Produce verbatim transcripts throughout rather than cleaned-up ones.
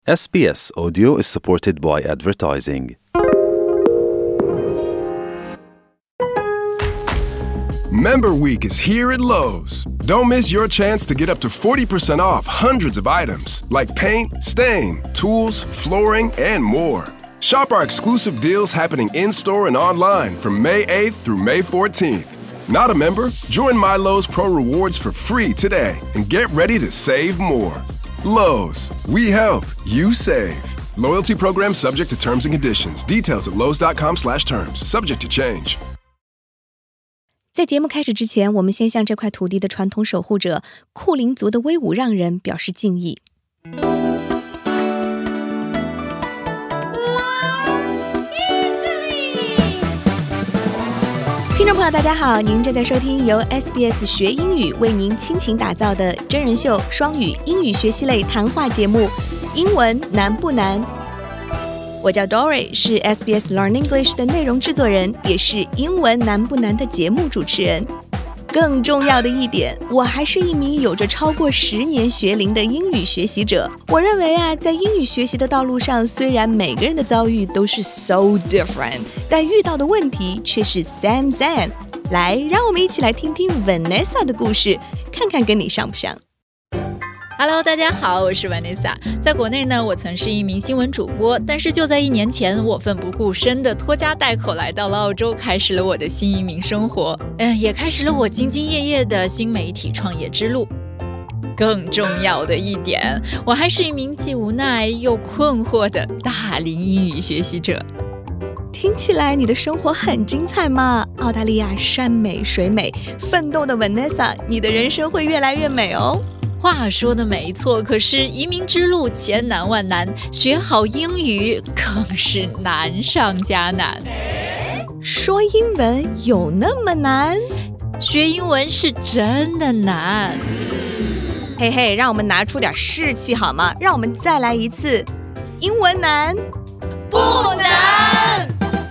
S B S Audio is supported by advertising. Member Week is here at Lowe's. Don't miss your chance to get up to forty percent off hundreds of items like paint, stain, tools, flooring, and more. Shop our exclusive deals happening in-store and online from May eighth through May fourteenth. Not a member? Join My Lowe's Pro Rewards for free today and get ready to save more. Lowe's, we help, you save. Loyalty program subject to terms and conditions. Details at lowes dot com slash terms. Subject to change. 在节目开始之前，我们先向这块土地的传统守护者库林族的威武让人表示敬意。听众朋友大家好，您正在收听由 S B S 学英语为您倾情打造的真人秀双语英语学习类谈话节目英文难不难？我叫 Dory， 是 S B S Learn English 的内容制作人，也是英文难不难的节目主持人。更重要的一点，我还是一名有着超过十年学龄的英语学习者。我认为啊，在英语学习的道路上，虽然每个人的遭遇都是 so different， 但遇到的问题却是 same same。来，让我们一起来听听 Vanessa 的故事，看看跟你像不像。 Hello， 大家好，我是 Vanessa。在国内呢，我曾是一名新闻主播，但是就在一年前，我奋不顾身的拖家带口来到了澳洲，开始了我的新移民生活，嗯，也开始了我兢兢业业的新媒体创业之路。更重要的一点，我还是一名既无奈又困惑的大龄英语学习者。 听起来你的生活很精彩嘛？澳大利亚山美水美，奋斗的 Vanessa， 你的人生会越来越美哦。 话说的没错，可是移民之路千难万难，学好英语更是难上加难。 说英文有那么难？ 学英文是真的难。 嘿嘿，让我们拿出点士气好吗？让我们再来一次。英文难不难？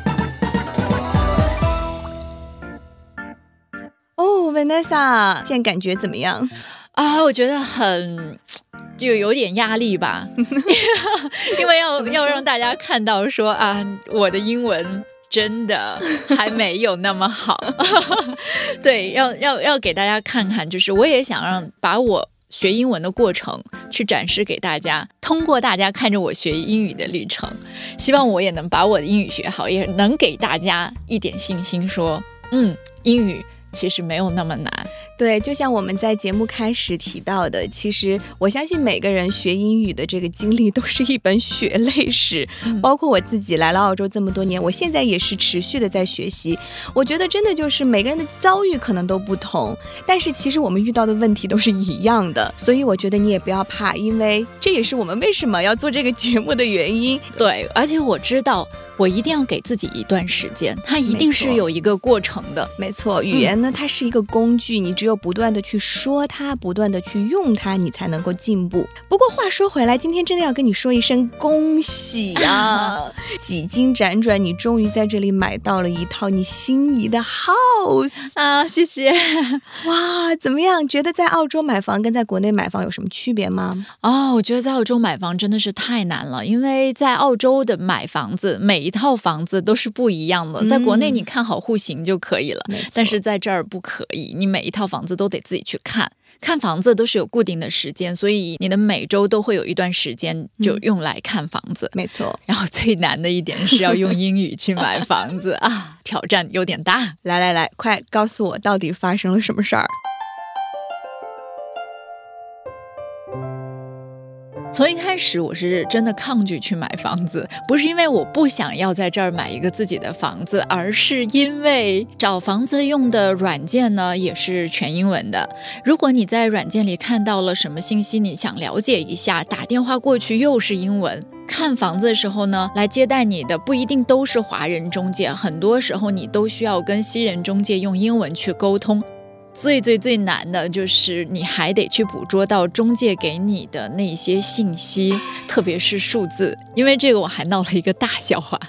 哦 Vanessa， 现在感觉怎么样？ 啊，我觉得很就有点压力吧，因为要要让大家看到说啊，我的英文真的还没有那么好。对，要要要给大家看看，就是我也想让把我学英文的过程去展示给大家，通过大家看着我学英语的历程，希望我也能把我的英语学好，也能给大家一点信心说，嗯，英语其实没有那么难。 对，就像我们在节目开始提到的，其实我相信每个人学英语的这个经历都是一本血泪史、嗯、包括我自己来了澳洲这么多年，我现在也是持续的在学习。我觉得真的就是每个人的遭遇可能都不同，但是其实我们遇到的问题都是一样的，所以我觉得你也不要怕，因为这也是我们为什么要做这个节目的原因。 对，而且我知道我一定要给自己一段时间，它一定是有一个过程的。 没错，语言呢、嗯、它是一个工具，你只有不断的去说它，不断的去用它，你才能够进步。不过话说回来，今天真的要跟你说一声恭喜啊！几经辗转，你终于在这里买到了一套你心仪的 house 啊！谢谢。 哇，怎么样？觉得在澳洲买房跟在国内买房有什么区别吗？ 哦，我觉得在澳洲买房真的是太难了，因为在澳洲的买房子，每一套房子都是不一样的。在国内你看好户型就可以了、嗯、但是在这儿不可以，你每一套房子都得自己去看。看房子都是有固定的时间，所以你的每周都会有一段时间就用来看房子、 嗯、没错。 然后最难的一点是要用英语去买房子啊，挑战有点大。 来来来，快告诉我到底发生了什么事儿。 从一开始我是真的抗拒去买房子，不是因为我不想要在这儿买一个自己的房子，而是因为找房子用的软件呢也是全英文的。如果你在软件里看到了什么信息你想了解一下，打电话过去又是英文。看房子的时候呢，来接待你的不一定都是华人中介，很多时候你都需要跟西人中介用英文去沟通。最最最难的就是你还得去捕捉到中介给你的那些信息，特别是数字，因为这个我还闹了一个大笑话。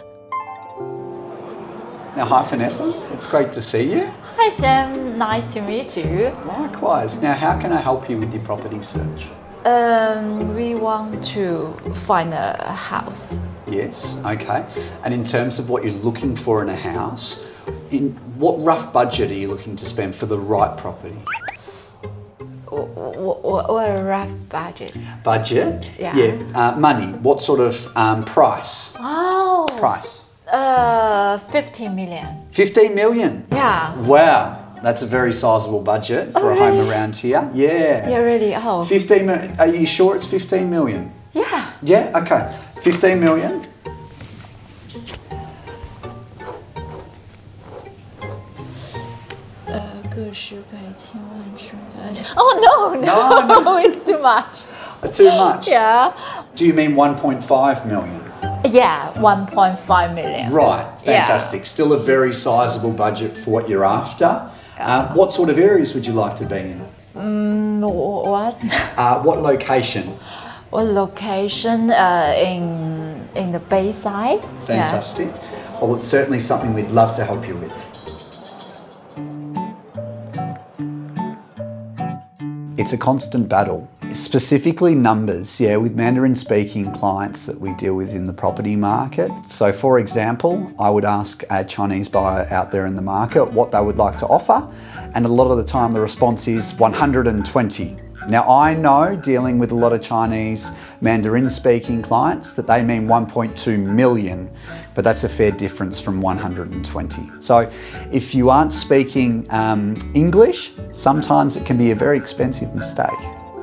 Now, hi Vanessa, it's great to see you. Hi Sam, nice to meet you. Likewise. Now, how can I help you with your property search? Um, we want to find a house. Yes, okay. And in terms of what you're looking for in a house, in what rough budget are you looking to spend for the right property? What, what a rough budget? Budget? Yeah. Yeah. Uh, money. What sort of um, price? Oh. Price. Uh, fifteen million. fifteen million? Yeah. Wow. That's a very sizable budget for Oh, a home really? around here. Yeah. Yeah, really. Oh. fifteen million. Are you sure it's fifteen million? Yeah. Yeah, okay. fifteen million. Oh no, no, No, no. it's too much. Too much? Yeah. Do you mean one point five million? Yeah, one point five million. Right, Yeah. fantastic. Still a very sizable budget for what you're after. Um, what sort of areas would you like to be in? Mm, wh- what? Uh, what location? What location? Uh, in in the Bayside. Fantastic. Well, it's certainly something we'd love to help you with. It's a constant battle, specifically numbers, yeah, with Mandarin speaking clients that we deal with in the property market. So for example, I would ask a Chinese buyer out there in the market what they would like to offer, and a lot of the time the response is one hundred twenty. Now I know, dealing with a lot of Chinese Mandarin speaking clients, that they mean one point two million, but that's a fair difference from one hundred twenty. So if you aren't speaking um, English, sometimes it can be a very expensive mistake.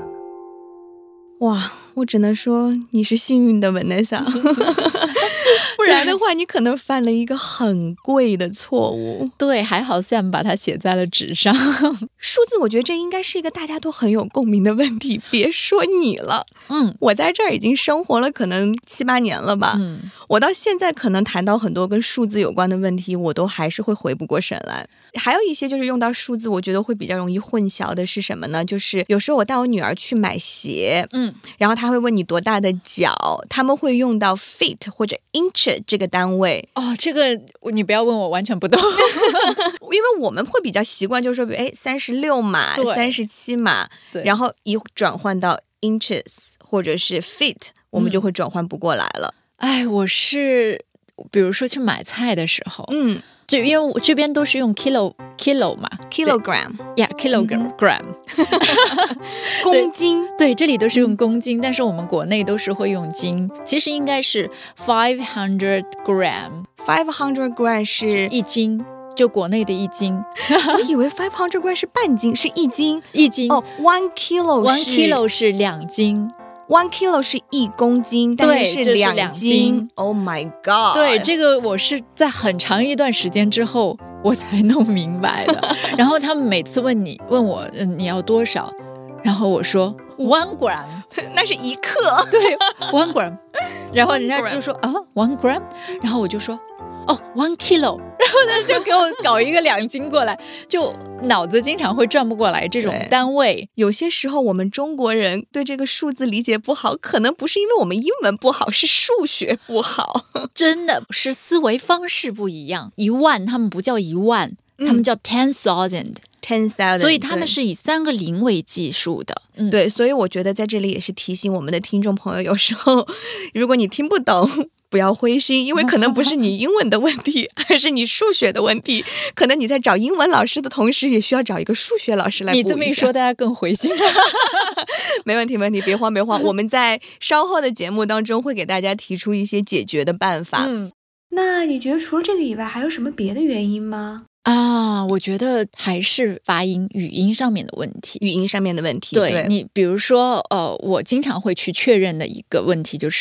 哇，我只能说你是幸运的 Vanessa 不然的话你可能犯了一个很贵的错误。 对，还好 Sam 把它写在了纸上。 数字我觉得这应该是一个大家都很有共鸣的问题，别说你了， 嗯， 我在这儿已经生活了可能七八年了吧， 嗯， 我到现在可能谈到很多跟数字有关的问题，我都还是会回不过神来。还有一些就是用到数字我觉得会比较容易混淆的是什么呢？就是有时候我带我女儿去买鞋， 嗯， 然后她会问你多大的脚，他们会用到 feet 或者 inch 这个单位。 哦，这个你不要问我，完全不懂。 因为我们会比较习惯就是说哎三十六码三十七码，然后一转换到 inches 或者是 feet 我们就会转换不过来了。 哎、嗯，我是比如说去买菜的时候， 嗯， 就因为我这边都是用 kilo kilo 嘛 kilogram yeah kilogram、嗯、 公斤， 对, 对这里都是用公斤、嗯、但是我们国内都是会用斤，其实应该是 five hundred gram five hundred gram 是一斤，就国内的一斤。 我以为five hundred gram 是半斤，是一斤， 一斤哦 one kilo one kilo 是两斤 ，one kilo 是一公斤，但是是两斤。Oh my god！ 对，这个我是在很长一段时间之后我才弄明白的。然后他们每次问你问我、嗯、你要多少，然后我说 one gram， 那是一克。 对 one gram， 然后人家就说啊 one gram， 然后我就说哦 one kilo， 然后他就给我搞一个两斤过来，就脑子经常会转不过来这种单位。 有些时候我们中国人对这个数字理解不好，可能不是因为我们英文不好，是数学不好。 真的是思维方式不一样，一万他们不叫一万、嗯、他们叫 ten thousand ten thousand， 所以他们是以三个零为计数的、嗯、 对，所以我觉得在这里也是提醒我们的听众朋友，有时候如果你听不懂不要灰心，因为可能不是你英文的问题而是你数学的问题，可能你在找英文老师的同时也需要找一个数学老师来补一下。 你这么一说大家更灰心没问题没问题，别慌别慌，我们在稍后的节目当中会给大家提出一些解决的办法。 嗯， 那你觉得除了这个以外还有什么别的原因吗？ 啊，我觉得还是发音语音上面的问题， 语音上面的问题。 对, 对你比如说呃，我经常会去确认的一个问题就是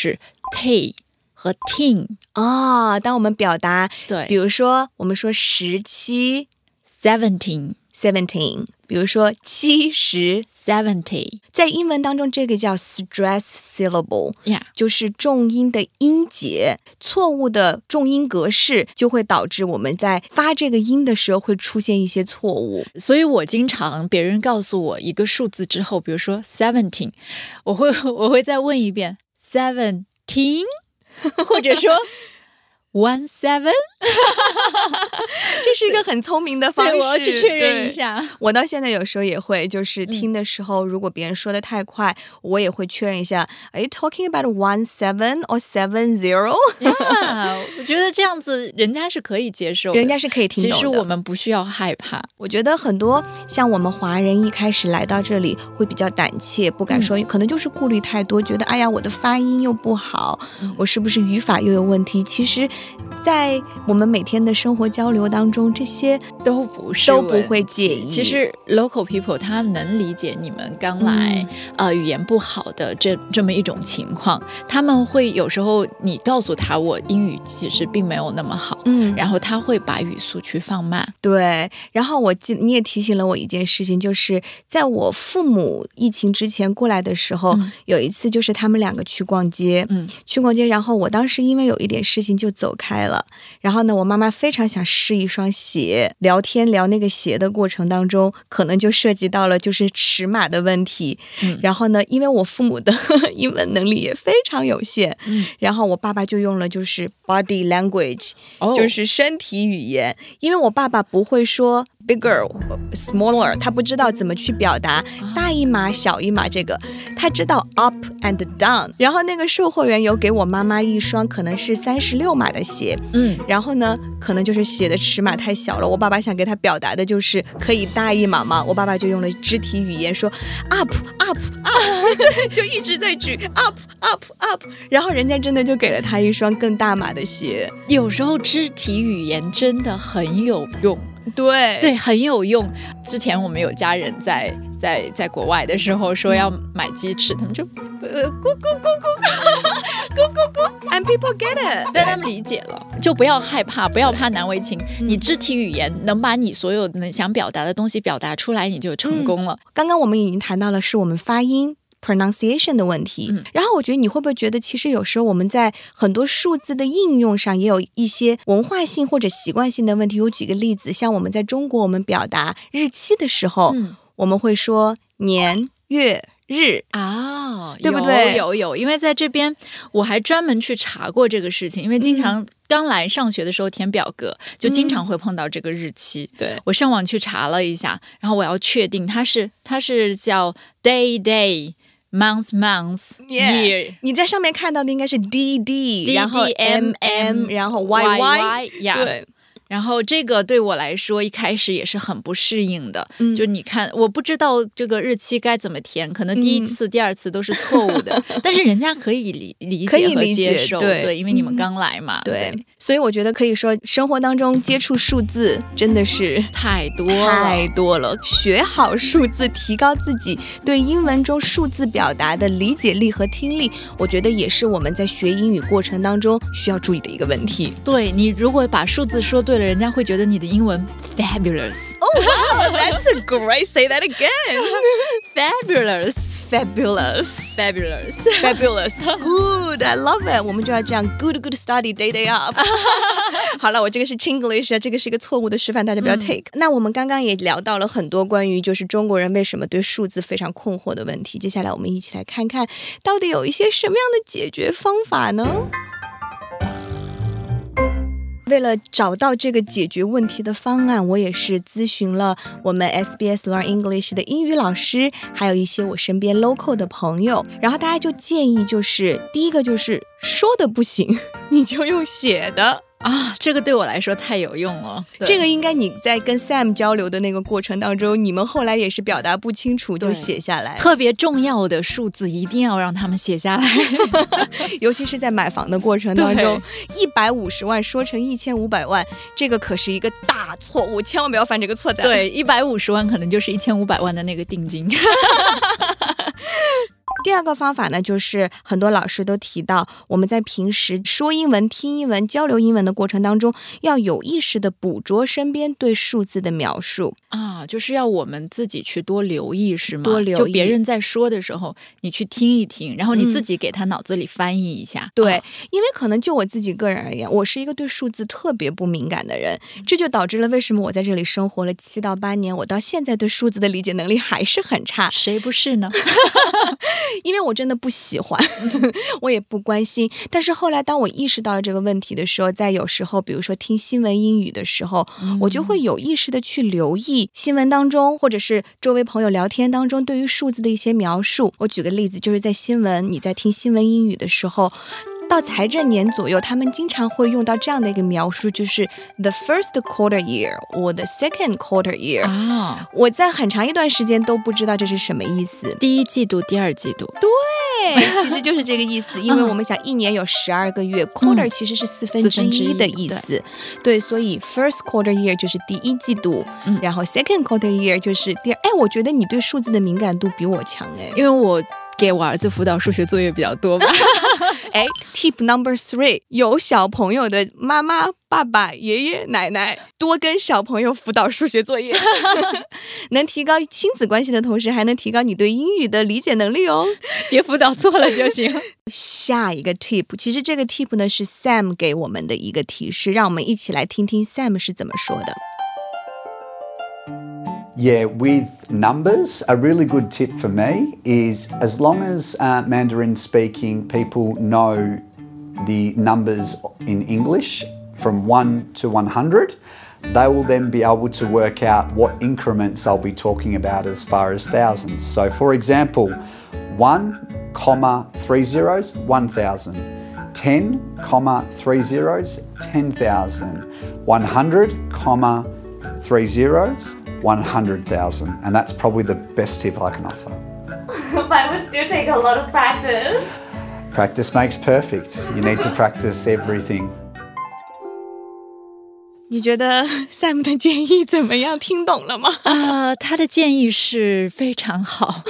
t 和 tin 哦，当我们表达， 对， 比如说我们说十七 seventeen seventeen， 比如说七十 seventy， 在英文当中这个叫 stress syllable、yeah. 就是重音的音节，错误的重音格式就会导致我们在发这个音的时候会出现一些错误。 所以我经常别人告诉我一个数字之后，比如说 seventeen， 我会我会再问一遍 seventeen， 或者说 one seven 这是一个很聪明的方式， 对，我要去确认一下。 我到现在有时候也会，就是听的时候、嗯、如果别人说的太快，我也会确认一下 Are you talking about one seven or seven zero？ yeah, 我觉得这样子人家是可以接受的， 人家是可以听懂的， 其实我们不需要害怕。 我觉得很多像我们华人一开始来到这里会比较胆怯，不敢说、嗯、可能就是顾虑太多，觉得哎呀我的发音又不好、嗯、我是不是语法又有问题，其实在我们每天的生活交流当中，这些都不是都不会介意。 其实 local people 他能理解你们刚来、嗯、呃语言不好的这这么一种情况，他们会有时候你告诉他我英语其实并没有那么好，嗯，然后他会把语速去放慢。 对，然后我记你也提醒了我一件事情，就是在我父母疫情之前过来的时候、嗯、有一次就是他们两个去逛街，嗯，去逛街，然后我当时因为有一点事情就走开了，然后呢我妈妈非常想试一双鞋，聊天聊那个鞋的过程当中可能就涉及到了就是尺码的问题、嗯、然后呢因为我父母的英文能力也非常有限、嗯、然后我爸爸就用了就是 body language、哦、就是身体语言，因为我爸爸不会说 bigger smaller， 他不知道怎么去表达大一码小一码，这个他知道 up and down， 然后那个售货员有给我妈妈一双可能是三十六码的鞋，嗯，然后呢可能就是写的尺码太小了，我爸爸想给他表达的就是可以大一码嘛，我爸爸就用了肢体语言说 up up up 就一直在举 up up up， 然后人家真的就给了他一双更大码的鞋。 有时候肢体语言真的很有用， 对对，很有用。之前我们有家人在在在国外的时候说要买鸡翅，他们就呃咕咕咕咕咕咕咕 and people get it， 但他们理解了，就不要害怕，不要怕难为情，你肢体语言能把你所有能想表达的东西表达出来，你就成功了、嗯、 刚刚我们已经谈到了是我们发音pronunciation 的问题、嗯、然后我觉得你会不会觉得其实有时候我们在很多数字的应用上也有一些文化性或者习惯性的问题。有几个例子，像我们在中国我们表达日期的时候、嗯、我们会说年月日啊、哦， 对不对？ 有有有，因为在这边我还专门去查过这个事情，因为经常刚来上学的时候填表格、嗯、就经常会碰到这个日期、嗯、对，我上网去查了一下，然后我要确定它是它是叫 day day month month yeah, year， 你在上面看到的应该是 D D， 然后 M M， 然后 Y Y， yeah， 对。然后这个对我来说一开始也是很不适应的、嗯、就你看我不知道这个日期该怎么填，可能第一次、嗯、第二次都是错误的但是人家可以理理解和接受， 对, 对，因为你们刚来嘛、嗯、 对, 对，所以我觉得可以说生活当中接触数字真的是太多了太多了，学好数字，提高自己对英文中数字表达的理解力和听力，我觉得也是我们在学英语过程当中需要注意的一个问题。 对，你如果把数字说对了，人家会觉得你的英文 fabulous。 Oh wow, that's a great, say that again. Fabulous Fabulous Fabulous Fabulous Good, I love it. 我们就要这样 Good good study day day up 好了，我这个是 Chinglish， 这个是一个错误的示范，大家不要 take、嗯、那我们刚刚也聊到了很多关于就是中国人为什么对数字非常困惑的问题，接下来我们一起来看看到底有一些什么样的解决方法呢？为了找到这个解决问题的方案，我也是咨询了我们 S B S Learn English 的英语老师，还有一些我身边 local 的朋友，然后大家就建议就是第一个就是说的不行你就用写的啊，这个对我来说太有用了。 这个应该你在跟 Sam 交流的那个过程当中，你们后来也是表达不清楚就写下来， 特别重要的数字一定要让他们写下来尤其是在买房的过程当中，一百五十万说成一千五百万，这个可是一个大错误，千万不要犯这个错。 对，一百五十万可能就是一千五百万的那个定金第二个方法呢，就是很多老师都提到，我们在平时说英文、听英文、交流英文的过程当中，要有意识的捕捉身边对数字的描述啊，就是要我们自己去多留意，是吗？ 多留意， 就别人在说的时候，你去听一听，然后你自己给他脑子里翻译一下。嗯、 对、 哦， 因为可能就我自己个人而言，我是一个对数字特别不敏感的人，这就导致了为什么我在这里生活了七到八年，我到现在对数字的理解能力还是很差。 谁不是呢？ 因为我真的不喜欢我也不关心。但是后来当我意识到了这个问题的时候，在有时候比如说听新闻英语的时候、嗯、我就会有意识的去留意新闻当中或者是周围朋友聊天当中对于数字的一些描述。我举个例子，就是在新闻你在听新闻英语的时候，到财政年左右他们经常会用到这样的一个描述，就是 the first quarter year or the second quarter year、啊、我在很长一段时间都不知道这是什么意思。 第一季度第二季度， 对，其实就是这个意思因为我们想一年有十二个月、嗯、quarter 其实是四分之一的意思、嗯、对, 对，所以 first quarter year 就是第一季度、嗯、然后 second quarter year 就是第二。哎，我觉得你对数字的敏感度比我强。哎， 因为我给我儿子辅导数学作业比较多吧哎 tip number three， 有小朋友的妈妈爸爸爷爷奶奶多跟小朋友辅导数学作业能提高亲子关系的同时还能提高你对英语的理解能力哦， 别辅导错了就行下一个 tip， 其实这个 tip 呢是 Sam 给我们的一个提示，让我们一起来听听 Sam 是怎么说的。 Yeah, with numbers, a really good tip for me is as long as uh, Mandarin speaking people know the numbers in English from one to one hundred, they will then be able to work out what increments I'll be talking about as far as thousands. So for example, one comma three zeros, one thousand. ten comma three zeros, ten thousand. one hundred comma three zeros, one hundred thousand, and that's probably the best tip I can offer. But it would still take a lot of practice. Practice makes perfect. You need to practice everything. 你觉得 Sam 的建议怎么样？听懂了吗？ 呃，他的建议是非常好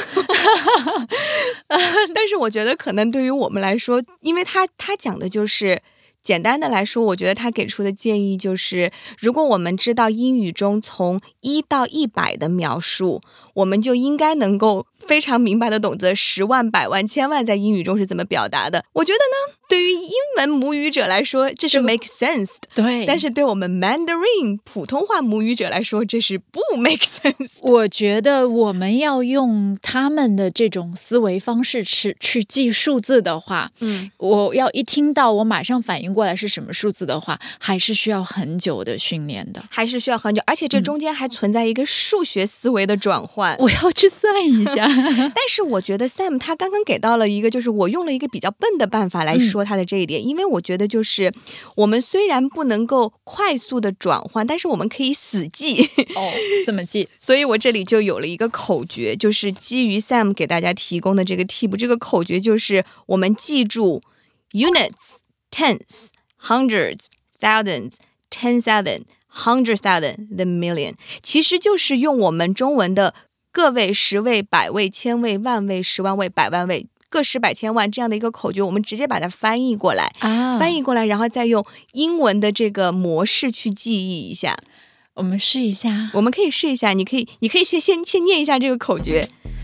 但是我觉得可能对于我们来说，因为他他讲的就是简单的来说，我觉得他给出的建议就是，如果我们知道英语中从一到一百的描述，我们就应该能够非常明白的懂得十万、百万、千万在英语中是怎么表达的。我觉得呢，对于英文母语者来说，这是 make sense 的。 对， 但是对我们 Mandarin 普通话母语者来说，这是不 make sense 的。 我觉得我们要用他们的这种思维方式去去记数字的话，嗯，我要一听到我马上反应过来是什么数字的话，还是需要很久的训练的， 还是需要很久，而且这中间还存在一个数学思维的转换。 我要去算一下。 但是我觉得 Sam 他刚刚给到了一个，就是我用了一个比较笨的办法来说他的这一点、嗯、因为我觉得就是我们虽然不能够快速的转换，但是我们可以死记。 哦，怎么记？ 所以我这里就有了一个口诀，就是基于 Sam 给大家提供的这个 tip， 这个口诀就是我们记住 units, tenths, hundreds, thousands, ten thousand, hundred thousand, the million， 其实就是用我们中文的个位、十位、百位、千位、万位、十万位、百万位，个十百千万这样的一个口诀，我们直接把它翻译过来、啊、翻译过来，然后再用英文的这个模式去记忆一下。 我们试一下， 我们可以试一下，你可以你可以先先先念一下这个口诀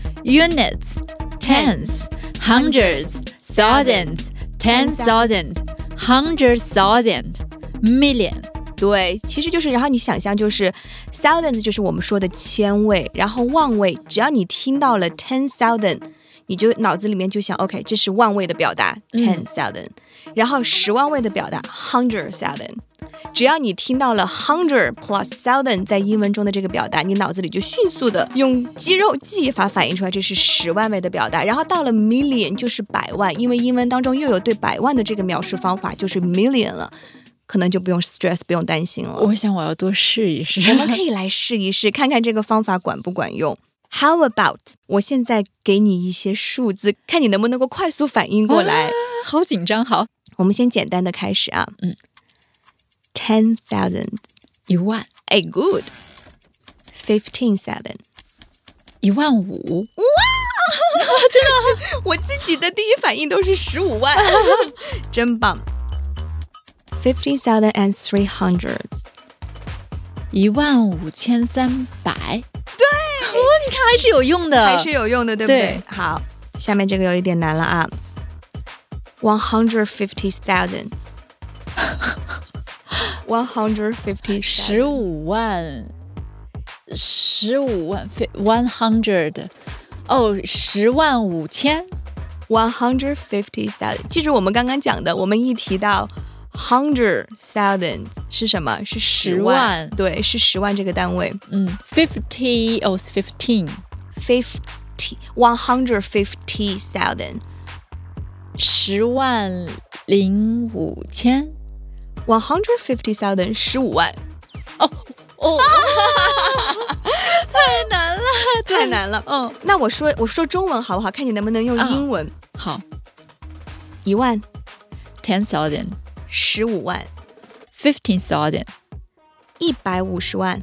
units, tenths, hundreds, thousands, ten thousand, hundred thousand, million。 对，其实就是然后你想象就是 thousands 就是我们说的千位，然后万位只要你听到了 ten thousand 你就脑子里面就想 OK 这是万位的表达 ten thousand、嗯、然后十万位的表达 hundred thousand， 只要你听到了 hundred plus thousand 在英文中的这个表达，你脑子里就迅速的用肌肉记忆法反映出来这是十万位的表达。然后到了 million 就是百万，因为英文当中又有对百万的这个描述方法，就是 million 了，可能就不用 stress 不用担心了。 我想我要多试一试， 我们可以来试一试看看这个方法管不管用。 How about 我现在给你一些数字，看你能不能够快速反应过来、啊、 好紧张。好， 我们先简单的开始啊。嗯 ten thousand 一万。 哎 good fifteen thousand 一万五。 哇真的我自己的第一反应都是十五万真棒。fifteen thousand and three hundred 一万五千三百。 对、 哦、你看还是有用的， 还是有用的，对不对？ 对， 好，下面这个有一点难了啊。one hundred fifty thousand one hundred fifty 十五万十五万 one hundred 哦十万五千 one hundred fifty thousand， 记住我们刚刚讲的，我们一提到 hundred thousand 是什么？是十万， 十万对，是十万这个单位。 嗯 ，fifty 哦 ，fifteen， fifty one hundred fifty thousand， 十万零五千 one hundred fifty thousand 十五万。 哦哦，太难了， 太难了。 嗯， 那我说我说中文好不好？看你能不能用英文。 哦、好， 一万 ten thousand， 十五万 fifteen thousand， 一百五十万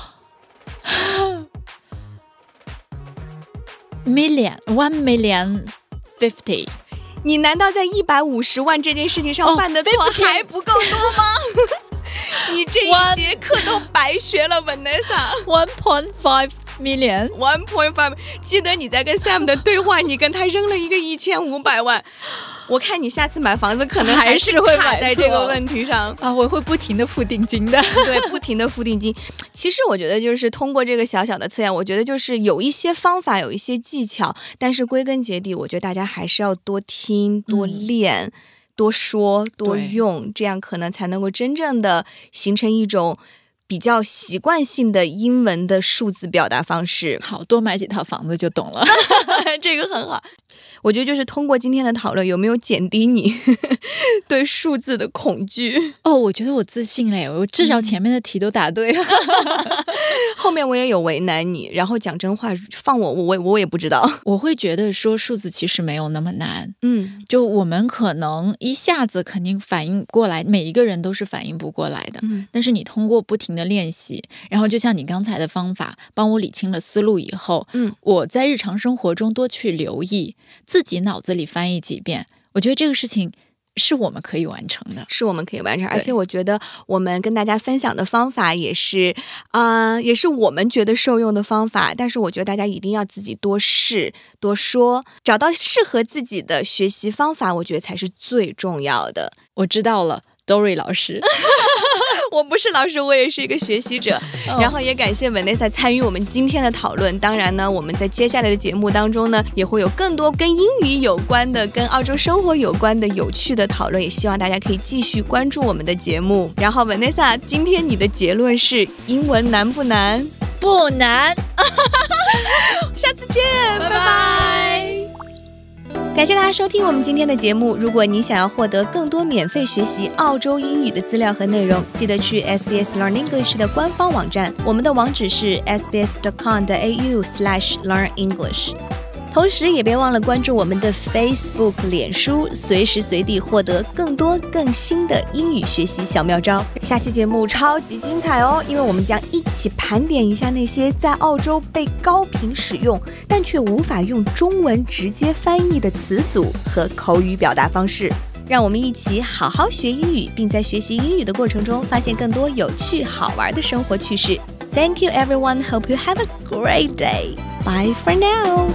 million one million fifty。 你难道在一百五十万这件事情上犯的错还不够多吗？你这一节课都白学了 Vanessa。 one point five million one point five， 记得你在跟 Sam 的对话，你跟他扔了一个一千五百万。我看你下次买房子可能还是会卡在这个问题上啊！我会不停的付定金的， 对，不停的付定金。其实我觉得就是通过这个小小的测验，我觉得就是有一些方法，有一些技巧，但是归根结底，我觉得大家还是要多听、多练、嗯、多说、多用，这样可能才能够真正的形成一种比较习惯性的英文的数字表达方式。 好，多买几套房子就懂了。 这个很好。我觉得就是通过今天的讨论，有没有减低你对数字的恐惧？ 哦，我觉得我自信嘞，我至少前面的题都答对了。 后面我也有为难你，然后讲真话，放我我我也不知道。 我会觉得说数字其实没有那么难， 嗯， 就我们可能一下子肯定反应过来，每一个人都是反应不过来的。 嗯， 但是你通过不停的练习，然后就像你刚才的方法，帮我理清了思路以后， 嗯， 我在日常生活中多去留意，自己脑子里翻译几遍，我觉得这个事情是我们可以完成的， 是我们可以完成。而且我觉得我们跟大家分享的方法也是啊、呃，也是我们觉得受用的方法。但是我觉得大家一定要自己多试多说，找到适合自己的学习方法，我觉得才是最重要的。 我知道了，Dory 老师。 我不是老师，我也是一个学习者。 哦、 然后也感谢 Vanessa 参与我们今天的讨论。当然呢，我们在接下来的节目当中呢，也会有更多跟英语有关的、跟澳洲生活有关的有趣的讨论。也希望大家可以继续关注我们的节目。然后 Vanessa， 今天你的结论是英文难不难？ 不难。 下次见， 拜拜。 感谢大家收听我们今天的节目。如果你想要获得更多免费学习澳洲英语的资料和内容，记得去 S B S Learn English 的官方网站，我们的网址是 s b s dot com dot a u slash learn english。同时也别忘了关注我们的 Facebook 脸书，随时随地获得更多更新的英语学习小妙招。下期节目超级精彩哦，因为我们将一起盘点一下那些在澳洲被高频使用但却无法用中文直接翻译的词组和口语表达方式。让我们一起好好学英语，并在学习英语的过程中发现更多有趣好玩的生活趣事。Thank you everyone, hope you have a great day. Bye for now.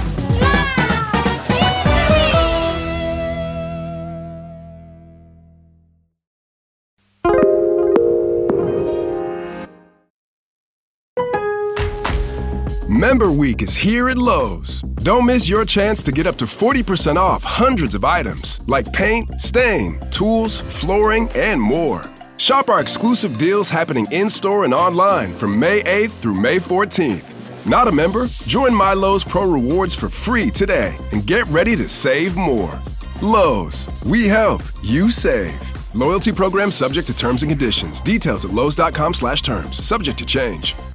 Member Week is here at Lowe's. Don't miss your chance to get up to forty percent off hundreds of items like paint, stain, tools, flooring, and more. Shop our exclusive deals happening in-store and online from May eighth through May fourteenth. Not a member? Join My Lowe's Pro Rewards for free today and get ready to save more. Lowe's, we help, you save. Loyalty program subject to terms and conditions. Details at lowes dot com slash terms. Subject to change.